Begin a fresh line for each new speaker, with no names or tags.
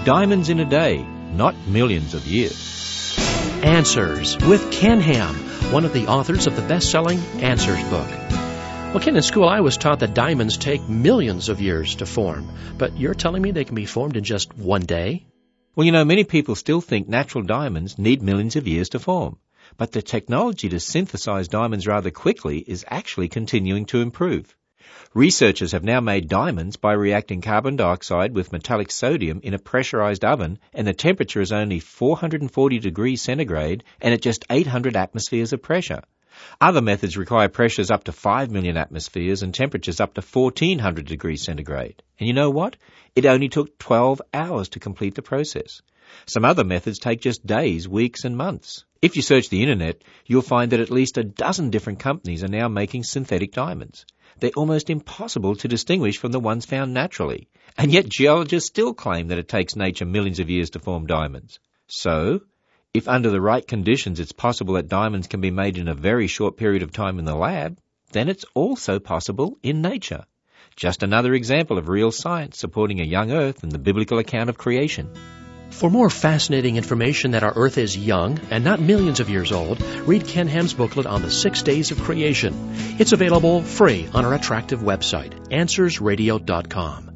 diamonds in a day, not millions of years.
Answers with Ken Ham, one of the authors of the best-selling Answers book. Well, Ken, in school I was taught that diamonds take millions of years to form, but you're telling me they can be formed in just one day?
Well, many people still think natural diamonds need millions of years to form, but the technology to synthesize diamonds rather quickly is actually continuing to improve. Researchers have now made diamonds by reacting carbon dioxide with metallic sodium in a pressurized oven, and the temperature is only 440 degrees centigrade and at just 800 atmospheres of pressure. Other methods require pressures up to 5 million atmospheres and temperatures up to 1400 degrees centigrade. And you know what? It only took 12 hours to complete the process. Some other methods take just days, weeks, and months. If you search the internet, you'll find that at least a dozen different companies are now making synthetic diamonds. They're almost impossible to distinguish from the ones found naturally. And yet geologists still claim that it takes nature millions of years to form diamonds. So, if under the right conditions it's possible that diamonds can be made in a very short period of time in the lab, then it's also possible in nature. Just another example of real science supporting a young Earth and the biblical account of creation.
For more fascinating information that our Earth is young and not millions of years old, read Ken Ham's booklet on the 6 days of creation. It's available free on our attractive website, AnswersRadio.com.